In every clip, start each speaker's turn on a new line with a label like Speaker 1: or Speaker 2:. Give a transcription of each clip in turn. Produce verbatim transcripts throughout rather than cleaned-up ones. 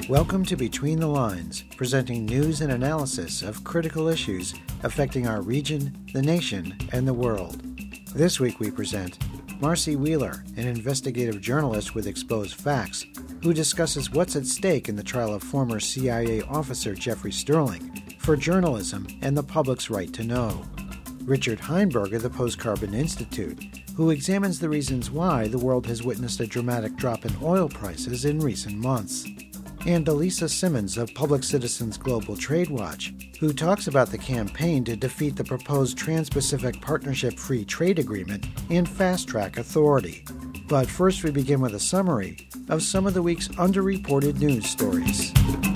Speaker 1: Welcome to Between the Lines, presenting news and analysis of critical issues affecting our region, the nation, and the world. This week we present Marcy Wheeler, an investigative journalist with Exposed Facts, who discusses what's at stake in the trial of former C I A officer Jeffrey Sterling for journalism and the public's right to know. Richard Heinberg of the Post-Carbon Institute, who examines the reasons why the world has witnessed a dramatic drop in oil prices in recent months. And Elisa Simmons of Public Citizens Global Trade Watch, who talks about the campaign to defeat the proposed Trans-Pacific Partnership Free Trade Agreement and Fast Track Authority. But first we begin with a summary of some of the week's underreported news stories.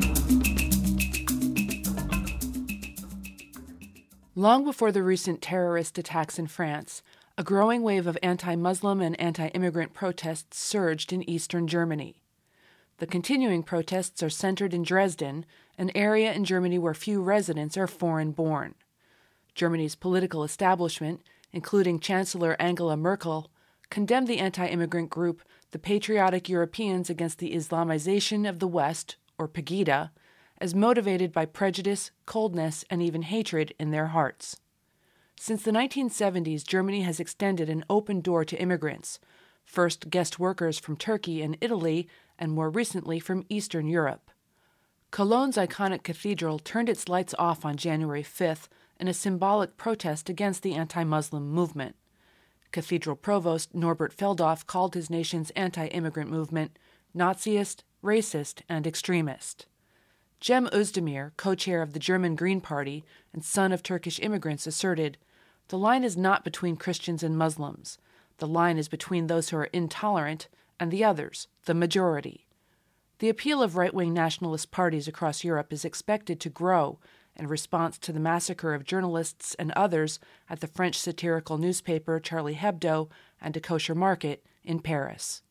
Speaker 2: Long before the recent terrorist attacks in France, a growing wave of anti-Muslim and anti-immigrant protests surged in eastern Germany. The continuing protests are centered in Dresden, an area in Germany where few residents are foreign-born. Germany's political establishment, including Chancellor Angela Merkel, condemned the anti-immigrant group the Patriotic Europeans against the Islamization of the West, or Pegida, as motivated by prejudice, coldness, and even hatred in their hearts. Since the nineteen seventies, Germany has extended an open door to immigrants, first guest workers from Turkey and Italy, and more recently from Eastern Europe. Cologne's iconic cathedral turned its lights off on January fifth in a symbolic protest against the anti-Muslim movement. Cathedral Provost Norbert Feldhoff called his nation's anti-immigrant movement Naziist, racist, and extremist. Cem Özdemir, co-chair of the German Green Party and son of Turkish immigrants, asserted, "The line is not between Christians and Muslims. The line is between those who are intolerant and the others, the majority." The appeal of right-wing nationalist parties across Europe is expected to grow in response to the massacre of journalists and others at the French satirical newspaper Charlie Hebdo and a kosher market in Paris.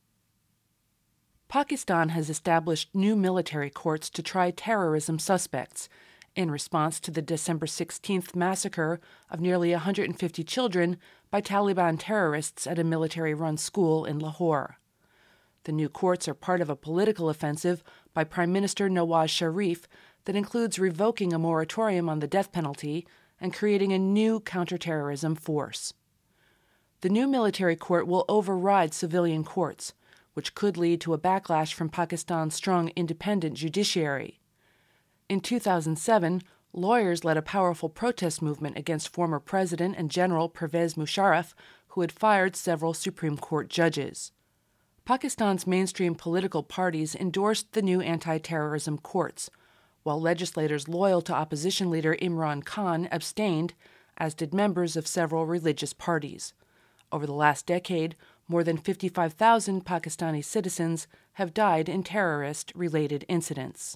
Speaker 2: Pakistan has established new military courts to try terrorism suspects in response to the December sixteenth massacre of nearly one hundred fifty children by Taliban terrorists at a military-run school in Lahore. The new courts are part of a political offensive by Prime Minister Nawaz Sharif that includes revoking a moratorium on the death penalty and creating a new counterterrorism force. The new military court will override civilian courts, which could lead to a backlash from Pakistan's strong independent judiciary. In two thousand seven, lawyers led a powerful protest movement against former President and General Pervez Musharraf, who had fired several Supreme Court judges. Pakistan's mainstream political parties endorsed the new anti-terrorism courts, while legislators loyal to opposition leader Imran Khan abstained, as did members of several religious parties. Over the last decade, more than fifty-five thousand Pakistani citizens have died in terrorist-related incidents.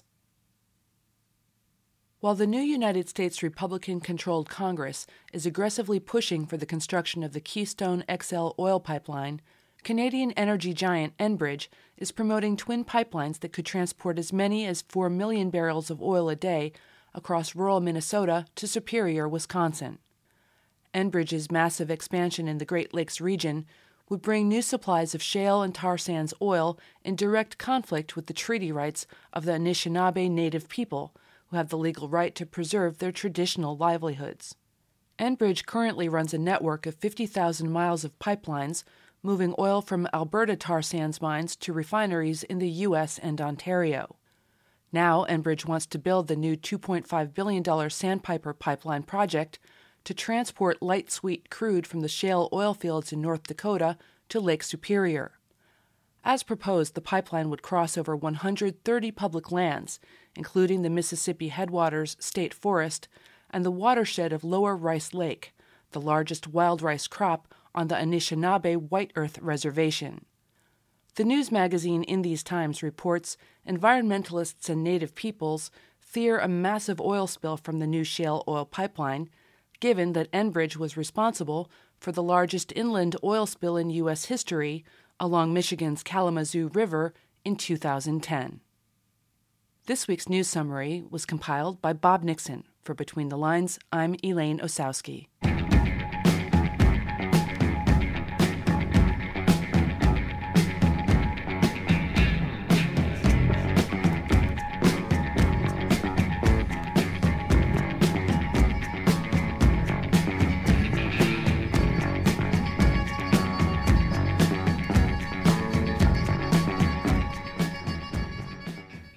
Speaker 2: While the new United States Republican-controlled Congress is aggressively pushing for the construction of the Keystone X L oil pipeline, Canadian energy giant Enbridge is promoting twin pipelines that could transport as many as four million barrels of oil a day across rural Minnesota to Superior, Wisconsin. Enbridge's massive expansion in the Great Lakes region would bring new supplies of shale and tar sands oil in direct conflict with the treaty rights of the Anishinaabe Native people, who have the legal right to preserve their traditional livelihoods. Enbridge currently runs a network of fifty thousand miles of pipelines, moving oil from Alberta tar sands mines to refineries in the U S and Ontario. Now, Enbridge wants to build the new two point five billion dollars Sandpiper pipeline project to transport light sweet crude from the shale oil fields in North Dakota to Lake Superior. As proposed, the pipeline would cross over one hundred thirty public lands, including the Mississippi Headwaters State Forest and the watershed of Lower Rice Lake, the largest wild rice crop on the Anishinaabe White Earth Reservation. The news magazine In These Times reports environmentalists and Native peoples fear a massive oil spill from the new shale oil pipeline, given that Enbridge was responsible for the largest inland oil spill in U S history along Michigan's Kalamazoo River in two thousand ten. This week's news summary was compiled by Bob Nixon. For Between the Lines, I'm Elaine Osowski.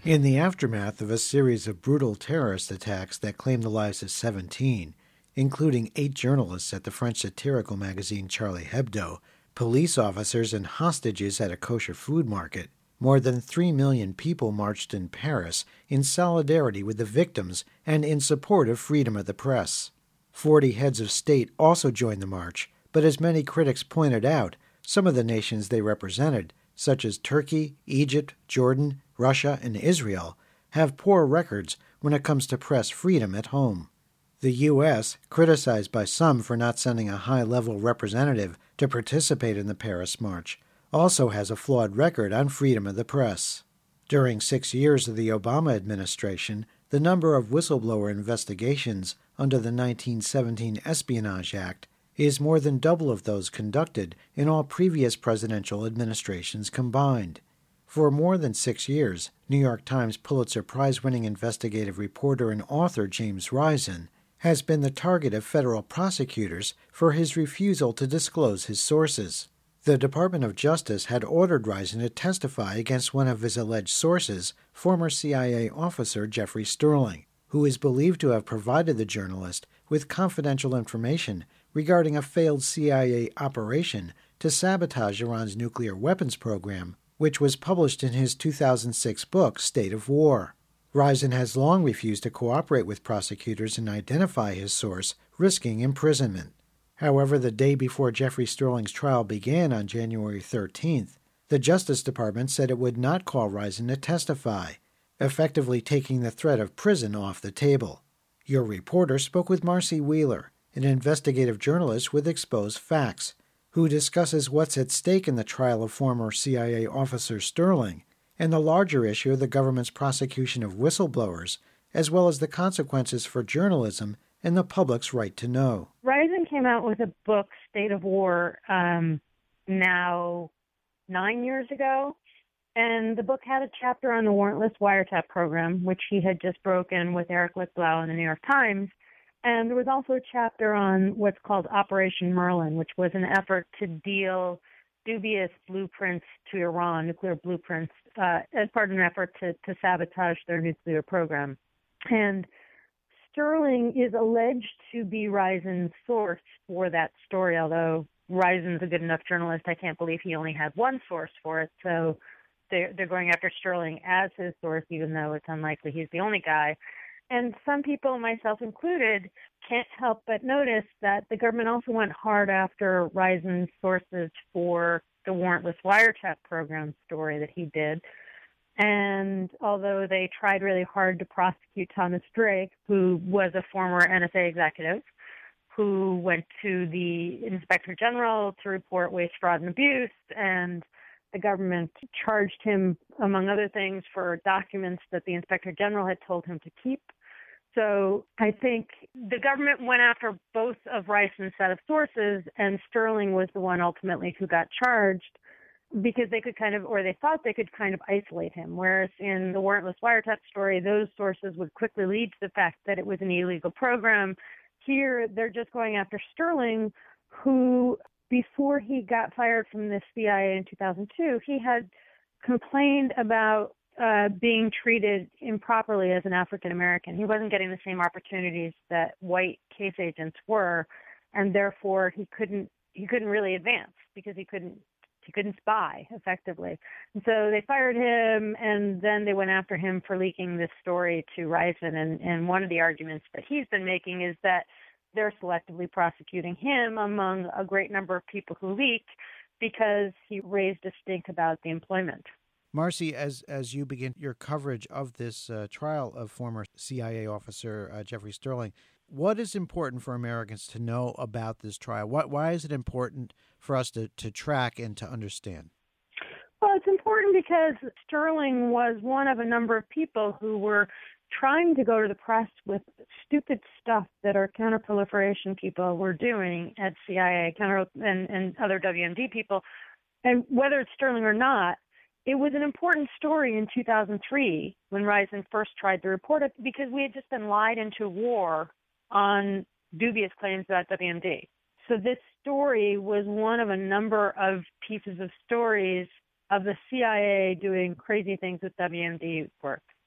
Speaker 1: In the aftermath of a series of brutal terrorist attacks that claimed the lives of seventeen, including eight journalists at the French satirical magazine Charlie Hebdo, police officers, and hostages at a kosher food market, more than three million people marched in Paris in solidarity with the victims and in support of freedom of the press. Forty heads of state also joined the march, but as many critics pointed out, some of the nations they represented, such as Turkey, Egypt, Jordan, Russia, and Israel, have poor records when it comes to press freedom at home. The U S, criticized by some for not sending a high-level representative to participate in the Paris March, also has a flawed record on freedom of the press. During six years of the Obama administration, the number of whistleblower investigations under the nineteen seventeen Espionage Act is more than double of those conducted in all previous presidential administrations combined. For more than six years, New York Times Pulitzer Prize-winning investigative reporter and author James Risen has been the target of federal prosecutors for his refusal to disclose his sources. The Department of Justice had ordered Risen to testify against one of his alleged sources, former C I A officer Jeffrey Sterling, who is believed to have provided the journalist with confidential information regarding a failed C I A operation to sabotage Iran's nuclear weapons program, which was published in his two thousand six book, State of War. Risen has long refused to cooperate with prosecutors and identify his source, risking imprisonment. However, the day before Jeffrey Sterling's trial began on January thirteenth, the Justice Department said it would not call Risen to testify, effectively taking the threat of prison off the table. Your reporter spoke with Marcy Wheeler, an investigative journalist with Exposed Facts, who discusses what's at stake in the trial of former C I A officer Sterling and the larger issue of the government's prosecution of whistleblowers, as well as the consequences for journalism and the public's right to know.
Speaker 3: Risen came out with a book, State of War, um, now nine years ago, and the book had a chapter on the warrantless wiretap program, which he had just broken with Eric Lichtblau in the New York Times. And there was also a chapter on what's called Operation Merlin, which was an effort to deal dubious blueprints to Iran, nuclear blueprints, uh, as part of an effort to, to sabotage their nuclear program. And Sterling is alleged to be Risen's source for that story, although Risen's a good enough journalist, I can't believe he only had one source for it. So they're, they're going after Sterling as his source, even though it's unlikely he's the only guy. And some people, myself included, can't help but notice that the government also went hard after Risen's sources for the warrantless wiretap program story that he did. And although they tried really hard to prosecute Thomas Drake, who was a former N S A executive, who went to the Inspector General to report waste, fraud, and abuse, and the government charged him, among other things, for documents that the Inspector General had told him to keep. So I think the government went after both of Risen's set of sources, and Sterling was the one ultimately who got charged because they could kind of, or they thought they could kind of isolate him. Whereas in the warrantless wiretap story, those sources would quickly lead to the fact that it was an illegal program. Here, they're just going after Sterling, who, before he got fired from the C I A in two thousand two, he had complained about uh, being treated improperly as an African American. He wasn't getting the same opportunities that white case agents were, and therefore he couldn't he couldn't really advance because he couldn't he couldn't spy effectively. And so they fired him, and then they went after him for leaking this story to Risen. And, and one of the arguments that he's been making is that they're selectively prosecuting him among a great number of people who leaked because he raised a stink about the employment.
Speaker 1: Marcy, as as you begin your coverage of this uh, trial of former C I A officer uh, Jeffrey Sterling, what is important for Americans to know about this trial? What, why is it important for us to, to track and to understand?
Speaker 3: Well, it's important because Sterling was one of a number of people who were trying to go to the press with stupid stuff that our counterproliferation people were doing at C I A counter and, and other W M D people. And whether it's Sterling or not, it was an important story in two thousand three when Risen first tried to report it because we had just been lied into war on dubious claims about W M D. So this story was one of a number of pieces of stories of the C I A doing crazy things with W M D work.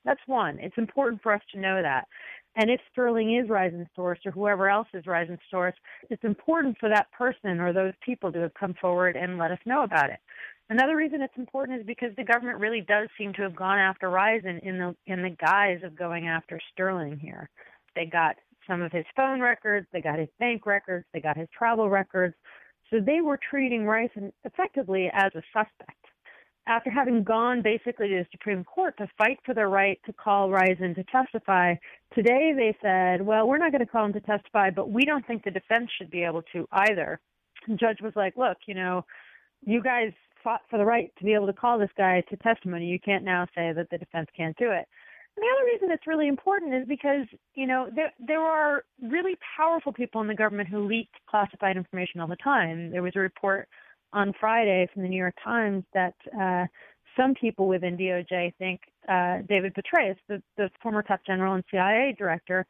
Speaker 3: That's one. It's important for us to know that. And if Sterling is rising source or whoever else is rising source, it's important for that person or those people to have come forward and let us know about it. Another reason it's important is because the government really does seem to have gone after Risen in the in the guise of going after Sterling here. They got some of his phone records, they got his bank records, they got his travel records. So they were treating Risen effectively as a suspect. After having gone basically to the Supreme Court to fight for the right to call Risen to testify, today they said, well, we're not going to call him to testify, but we don't think the defense should be able to either. The judge was like, look, you know, you guys fought for the right to be able to call this guy to testimony. You can't now say that the defense can't do it. And the other reason it's really important is because, you know, there there are really powerful people in the government who leak classified information all the time. There was a report on Friday from the New York Times that uh, some people within D O J think uh, David Petraeus, the, the former top general and C I A director,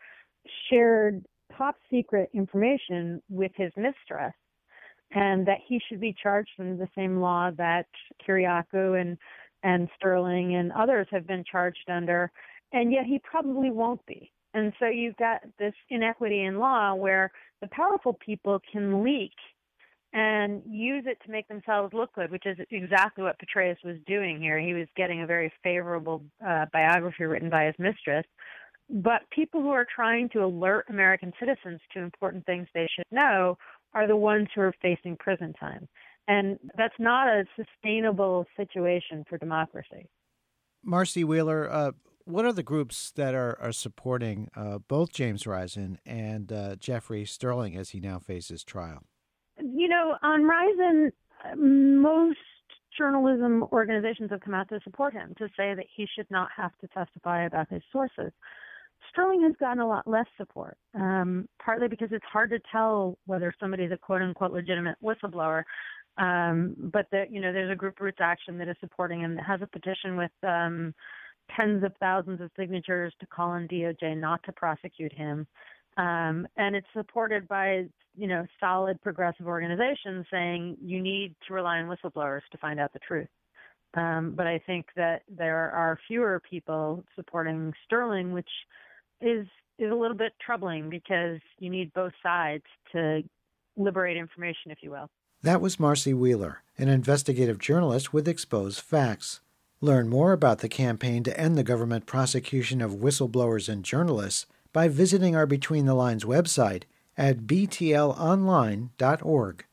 Speaker 3: shared top secret information with his mistress, and that he should be charged under the same law that Kiriakou and, and Sterling and others have been charged under, and yet he probably won't be. And so you've got this inequity in law where the powerful people can leak and use it to make themselves look good, which is exactly what Petraeus was doing here. He was getting a very favorable uh, biography written by his mistress. But people who are trying to alert American citizens to important things they should know are the ones who are facing prison time. And that's not a sustainable situation for democracy.
Speaker 1: Marcy Wheeler, uh, what are the groups that are, are supporting uh, both James Risen and uh, Jeffrey Sterling as he now faces trial?
Speaker 3: You know, on Risen, most journalism organizations have come out to support him, to say that he should not have to testify about his sources. Sterling has gotten a lot less support, um, partly because it's hard to tell whether somebody's a quote-unquote legitimate whistleblower. Um, but, the, you know, there's a group, Roots Action, that is supporting him, that has a petition with um, tens of thousands of signatures to call on D O J not to prosecute him. Um, and it's supported by, you know, solid progressive organizations saying you need to rely on whistleblowers to find out the truth. Um, but I think that there are fewer people supporting Sterling, which is is a little bit troubling because you need both sides to liberate information, if you will.
Speaker 1: That was Marcy Wheeler, an investigative journalist with Exposed Facts. Learn more about the campaign to end the government prosecution of whistleblowers and journalists by visiting our Between the Lines website at b t l online dot org.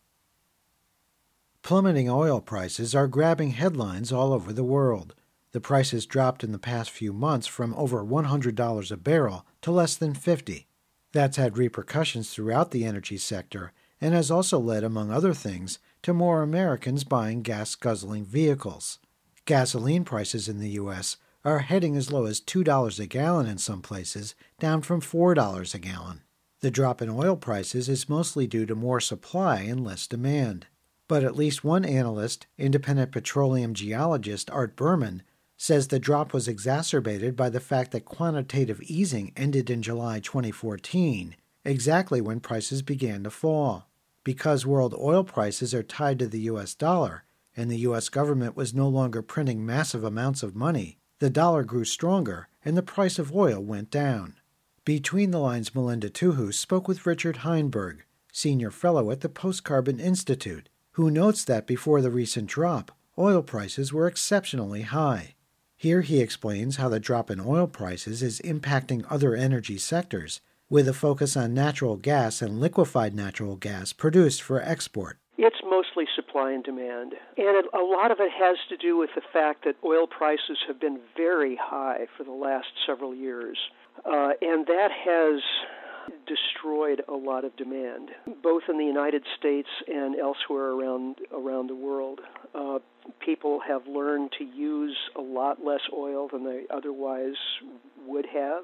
Speaker 1: Plummeting oil prices are grabbing headlines all over the world. The prices dropped in the past few months from over one hundred dollars a barrel to less than fifty dollars. That's had repercussions throughout the energy sector and has also led, among other things, to more Americans buying gas-guzzling vehicles. Gasoline prices in the U S are heading as low as two dollars a gallon in some places, down from four dollars a gallon. The drop in oil prices is mostly due to more supply and less demand. But at least one analyst, independent petroleum geologist Art Berman, says the drop was exacerbated by the fact that quantitative easing ended in July twenty fourteen, exactly when prices began to fall. Because world oil prices are tied to the U S dollar, and the U S government was no longer printing massive amounts of money, the dollar grew stronger and the price of oil went down. Between the Lines' Melinda Tuhus spoke with Richard Heinberg, senior fellow at the Post-Carbon Institute, who notes that before the recent drop, oil prices were exceptionally high. Here he explains how the drop in oil prices is impacting other energy sectors, with a focus on natural gas and liquefied natural gas produced for export.
Speaker 4: It's mostly supply and demand, and it, a lot of it has to do with the fact that oil prices have been very high for the last several years, uh, and that has destroyed a lot of demand, both in the United States and elsewhere around around the world. Uh, people have learned to use a lot less oil than they otherwise would have.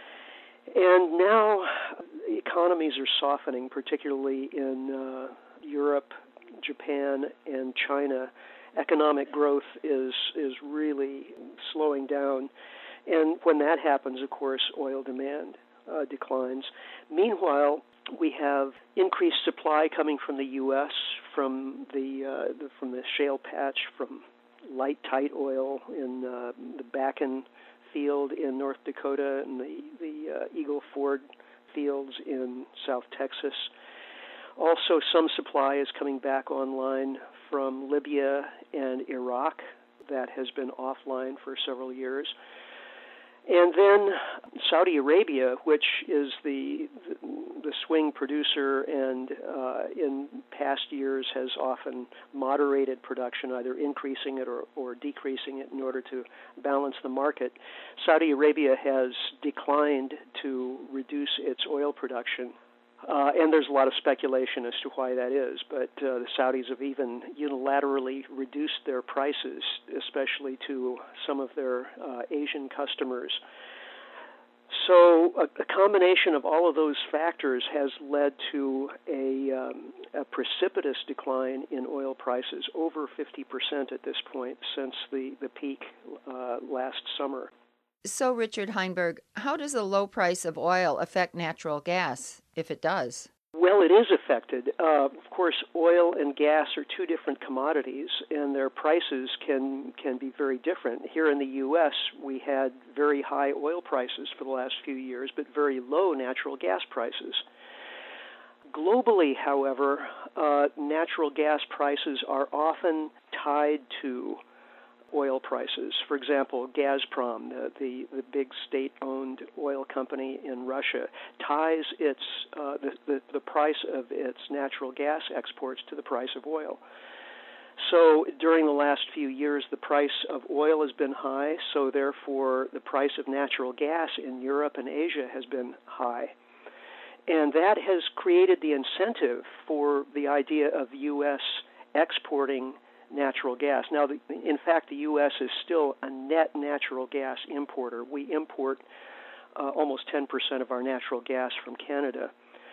Speaker 4: And now economies are softening, particularly in uh, Europe, Japan, and China. Economic growth is is really slowing down. And when that happens, of course, oil demand uh, declines. Meanwhile, we have increased supply coming from the U S, from the, uh, the from the shale patch, from light tight oil in uh, the Bakken field in North Dakota and the, the uh, Eagle Ford fields in South Texas. Also, some supply is coming back online from Libya and Iraq that has been offline for several years. And then Saudi Arabia, which is the the swing producer and uh, in past years has often moderated production, either increasing it or, or decreasing it in order to balance the market. Saudi Arabia has declined to reduce its oil production. Uh, and there's a lot of speculation as to why that is, but uh, the Saudis have even unilaterally reduced their prices, especially to some of their uh, Asian customers. So a, a combination of all of those factors has led to a, um, a precipitous decline in oil prices, over fifty percent at this point since the, the peak uh, last summer.
Speaker 5: So, Richard Heinberg, how does the low price of oil affect natural gas, if it does?
Speaker 4: Well, it is affected. Uh, of course, oil and gas are two different commodities, and their prices can can be very different. Here in the U S, we had very high oil prices for the last few years, but very low natural gas prices. Globally, however, uh, natural gas prices are often tied to oil prices. For example, Gazprom, the, the, the big state-owned oil company in Russia, ties its uh, the, the, the price of its natural gas exports to the price of oil. So during the last few years, the price of oil has been high, so therefore the price of natural gas in Europe and Asia has been high. And that has created the incentive for the idea of the U S exporting natural gas. Now, the, in fact, the U S is still a net natural gas importer. We import uh, almost ten percent of our natural gas from Canada.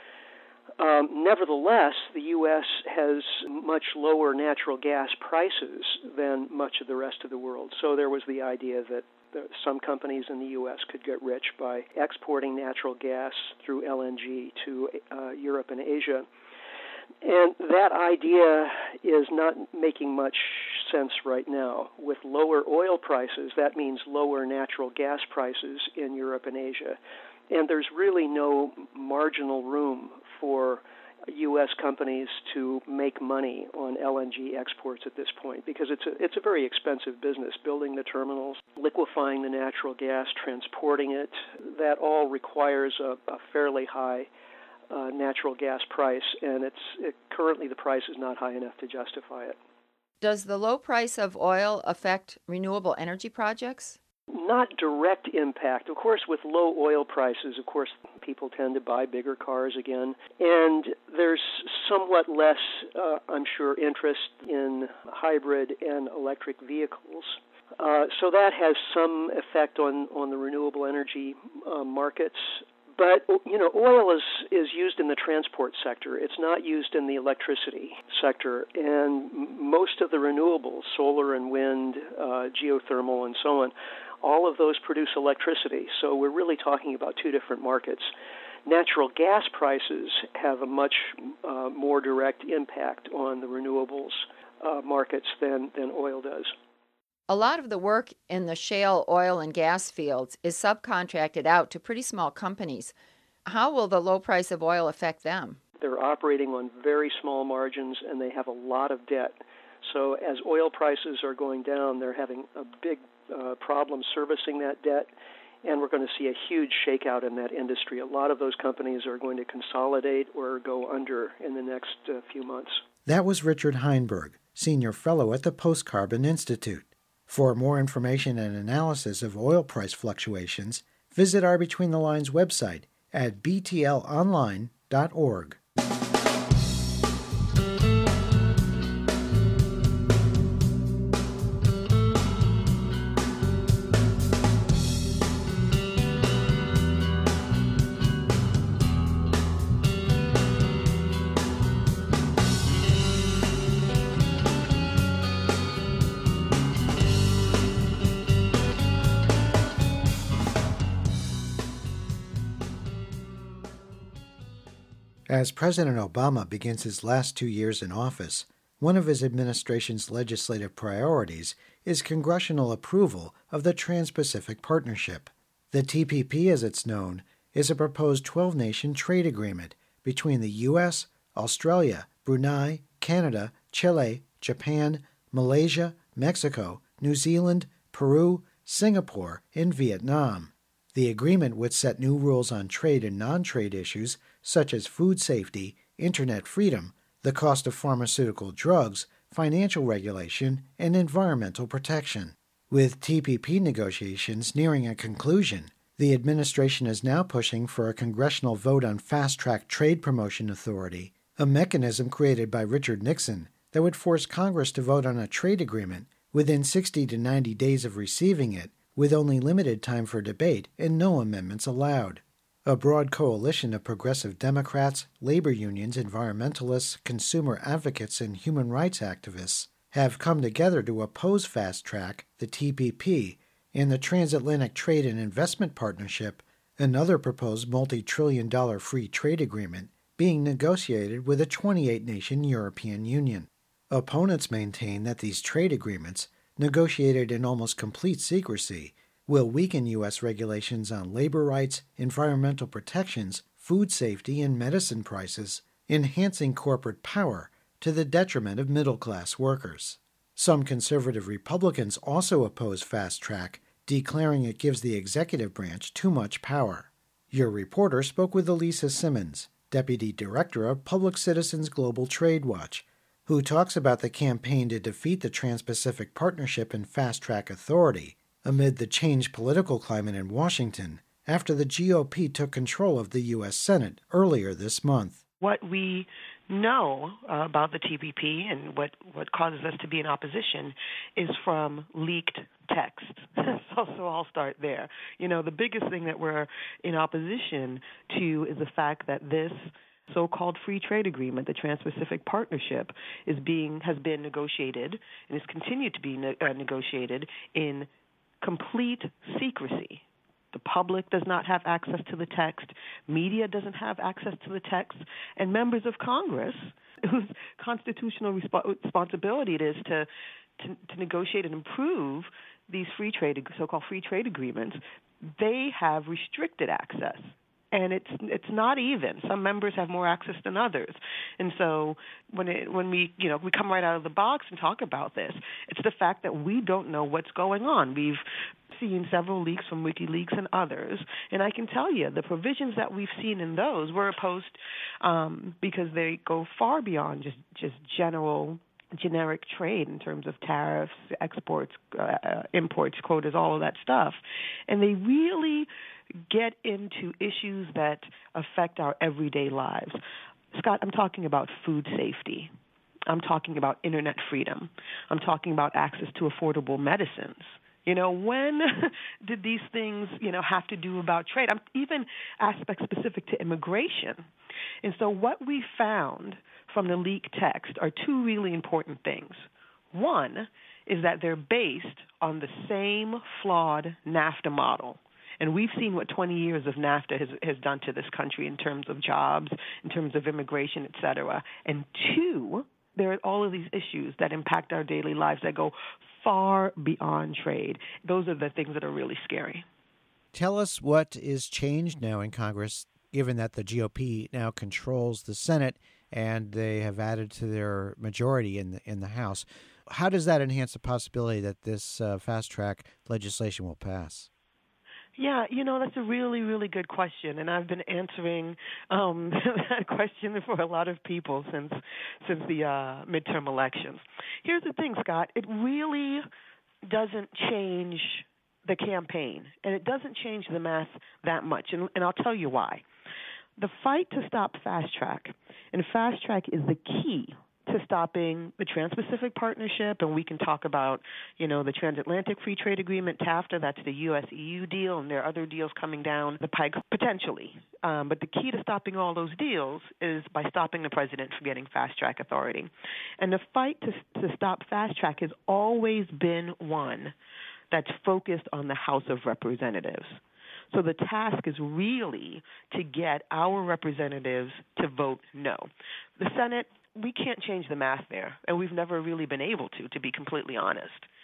Speaker 4: Um, nevertheless, the U S has much lower natural gas prices than much of the rest of the world. So there was the idea that some companies in the U S could get rich by exporting natural gas through L N G to uh, Europe and Asia. And that idea is not making much sense right now. With lower oil prices, that means lower natural gas prices in Europe and Asia. And there's really no marginal room for U S companies to make money on L N G exports at this point, because it's a, it's a very expensive business, building the terminals, liquefying the natural gas, transporting it. That all requires a, a fairly high Uh, natural gas price, and it's it, currently the price is not high enough to justify it.
Speaker 5: Does the low price of oil affect renewable energy projects?
Speaker 4: Not direct impact. Of course, with low oil prices, of course, people tend to buy bigger cars again, and there's somewhat less, uh, I'm sure, interest in hybrid and electric vehicles. Uh, so that has some effect on, on the renewable energy uh, markets. But, you know, oil is, is used in the transport sector. It's not used in the electricity sector. And most of the renewables, solar and wind, uh, geothermal, and so on, all of those produce electricity. So we're really talking about two different markets. Natural gas prices have a much uh, more direct impact on the renewables uh, markets than, than oil does.
Speaker 5: A lot of the work in the shale oil and gas fields is subcontracted out to pretty small companies. How will the low price of oil affect them?
Speaker 4: They're operating on very small margins, and they have a lot of debt. So as oil prices are going down, they're having a big uh, problem servicing that debt, and we're going to see a huge shakeout in that industry. A lot of those companies are going to consolidate or go under in the next uh, few months.
Speaker 1: That was Richard Heinberg, Senior Fellow at the Post-Carbon Institute. For more information and analysis of oil price fluctuations, visit our Between the Lines website at b t l online dot org. As President Obama begins his last two years in office, one of his administration's legislative priorities is congressional approval of the Trans-Pacific Partnership. The T P P, as it's known, is a proposed twelve-nation trade agreement between the U S, Australia, Brunei, Canada, Chile, Japan, Malaysia, Mexico, New Zealand, Peru, Singapore, and Vietnam. The agreement would set new rules on trade and non-trade issues such as food safety, internet freedom, the cost of pharmaceutical drugs, financial regulation, and environmental protection. With T P P negotiations nearing a conclusion, the administration is now pushing for a congressional vote on Fast-Track Trade Promotion Authority, a mechanism created by Richard Nixon that would force Congress to vote on a trade agreement within sixty to ninety days of receiving it, with only limited time for debate and no amendments allowed. A broad coalition of progressive Democrats, labor unions, environmentalists, consumer advocates, and human rights activists have come together to oppose Fast Track, the T P P, and the Transatlantic Trade and Investment Partnership, another proposed multi-trillion dollar free trade agreement being negotiated with a twenty-eight nation European Union. Opponents maintain that these trade agreements, negotiated in almost complete secrecy, will weaken U S regulations on labor rights, environmental protections, food safety, and medicine prices, enhancing corporate power to the detriment of middle-class workers. Some conservative Republicans also oppose Fast Track, declaring it gives the executive branch too much power. Your reporter spoke with Elisa Simmons, Deputy Director of Public Citizens Global Trade Watch, who talks about the campaign to defeat the Trans-Pacific Partnership and Fast Track Authority amid the changed political climate in Washington after the G O P took control of the U S Senate earlier this month.
Speaker 6: What we know uh, about the T P P and what, what causes us to be in opposition is from leaked text. so, so I'll start there. You know, the biggest thing that we're in opposition to is the fact that this so-called free trade agreement, the Trans-Pacific Partnership, is being has been negotiated and is continued to be ne- uh, negotiated in complete secrecy. The public does not have access to the text. Media doesn't have access to the text. And members of Congress, whose constitutional resp- responsibility it is to, to, to negotiate and improve these free trade, so-called free trade agreements, they have restricted access. And it's it's not even. Some members have more access than others, and so when it, when we you know we come right out of the box and talk about this, it's the fact that we don't know what's going on. We've seen several leaks from WikiLeaks and others, and I can tell you the provisions that we've seen in those were opposed um, because they go far beyond just just general. generic trade in terms of tariffs, exports, uh, imports, quotas, all of that stuff. And they really get into issues that affect our everyday lives. Scott, I'm talking about food safety. I'm talking about internet freedom. I'm talking about access to affordable medicines. You know, when did these things, you know, have to do about trade? I'm, even aspects specific to immigration. And so what we found from the leaked text are two really important things. One is that they're based on the same flawed NAFTA model. And we've seen what twenty years of NAFTA has, has done to this country in terms of jobs, in terms of immigration, et cetera. And two, there are all of these issues that impact our daily lives that go far beyond trade. Those are the things that are really scary.
Speaker 1: Tell us what is changed now in Congress, given that the G O P now controls the Senate and they have added to their majority in the in the House. How does that enhance the possibility that this uh, fast-track legislation will pass?
Speaker 6: Yeah, you know, that's a really, really good question, and I've been answering um, that question for a lot of people since since the uh, midterm elections. Here's the thing, Scott. It really doesn't change the campaign, and it doesn't change the math that much, and, and I'll tell you why. The fight to stop Fast Track, and Fast Track is the key to stopping the Trans-Pacific Partnership, and we can talk about, you know, the Transatlantic Free Trade Agreement, TAFTA, that's the U S E U deal, and there are other deals coming down the pike potentially. Um, but the key to stopping all those deals is by stopping the president from getting fast-track authority. And the fight to, to stop fast-track has always been one that's focused on the House of Representatives. So the task is really to get our representatives to vote no. The Senate, we can't change the math there, and we've never really been able to, to be completely honest.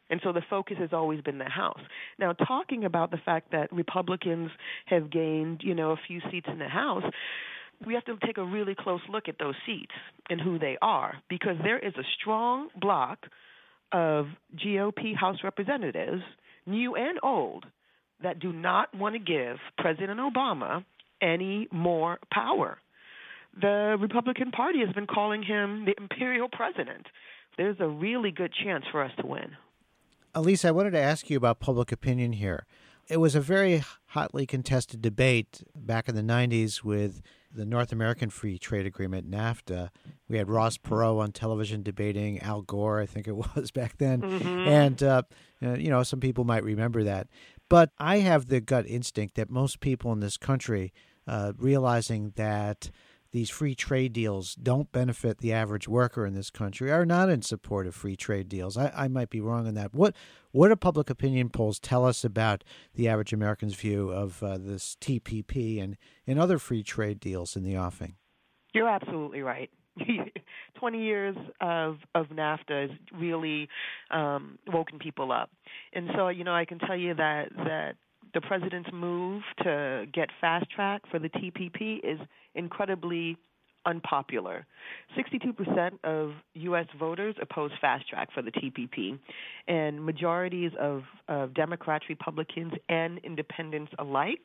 Speaker 6: And so the focus has always been the House. Now, talking about the fact that Republicans have gained, you know, a few seats in the House, we have to take a really close look at those seats and who they are, because there is a strong block of G O P House representatives, new and old, that do not want to give President Obama any more power. The Republican Party has been calling him the imperial president. There's a really good chance for us to win.
Speaker 1: Elise, I wanted to ask you about public opinion here. It was a very hotly contested debate back in the nineties with the North American Free Trade Agreement, NAFTA. We had Ross Perot on television debating Al Gore, I think it was back then. Mm-hmm. And, uh, you know, some people might remember that. But I have the gut instinct that most people in this country, uh, realizing that these free trade deals don't benefit the average worker in this country, are not in support of free trade deals. I, I might be wrong on that. What what do public opinion polls tell us about the average American's view of uh, this T P P and, and other free trade deals in the offing?
Speaker 6: You're absolutely right. twenty years of, of NAFTA has really um, woken people up. And so, you know, I can tell you that, that the president's move to get fast track for the T P P is incredibly unpopular. sixty-two percent of U S voters oppose fast track for the T P P, and majorities of, of Democrats, Republicans, and independents alike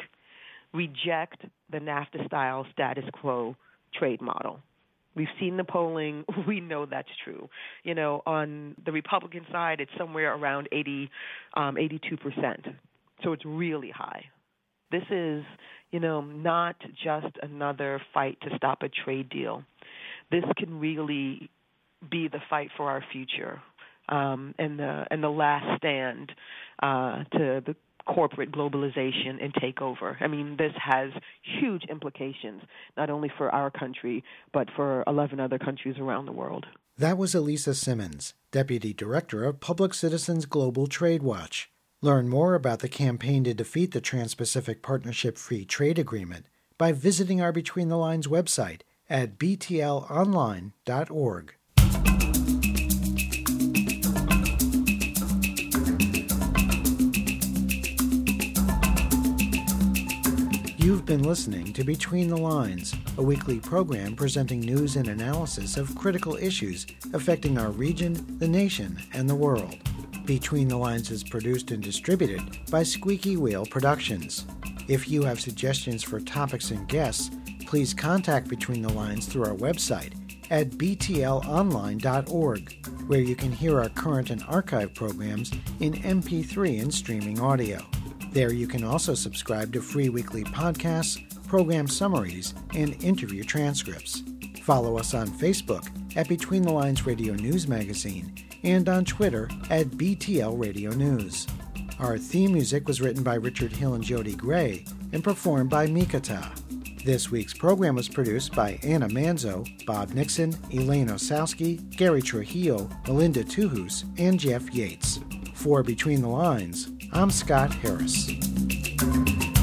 Speaker 6: reject the NAFTA-style status quo trade model. We've seen the polling. We know that's true. You know, on the Republican side, it's somewhere around eighty, um, eighty-two percent. So it's really high. This is, you know, not just another fight to stop a trade deal. This can really be the fight for our future, um, and the and the last stand uh, to the corporate globalization and takeover. I mean, this has huge implications, not only for our country, but for eleven other countries around the world.
Speaker 1: That was Elisa Simmons, Deputy Director of Public Citizens Global Trade Watch. Learn more about the campaign to defeat the Trans-Pacific Partnership Free Trade Agreement by visiting our Between the Lines website at b t l online dot org. You've been listening to Between the Lines, a weekly program presenting news and analysis of critical issues affecting our region, the nation, and the world. Between the Lines is produced and distributed by Squeaky Wheel Productions. If you have suggestions for topics and guests, please contact Between the Lines through our website at b t l online dot org, where you can hear our current and archive programs in M P three and streaming audio. There you can also subscribe to free weekly podcasts, program summaries, and interview transcripts. Follow us on Facebook at Between the Lines Radio News Magazine and on Twitter at B T L Radio News. Our theme music was written by Richard Hill and Jody Gray and performed by Mikata. This week's program was produced by Anna Manzo, Bob Nixon, Elaine Osowski, Gary Trujillo, Melinda Tuhus, and Jeff Yates. For Between the Lines, I'm Scott Harris.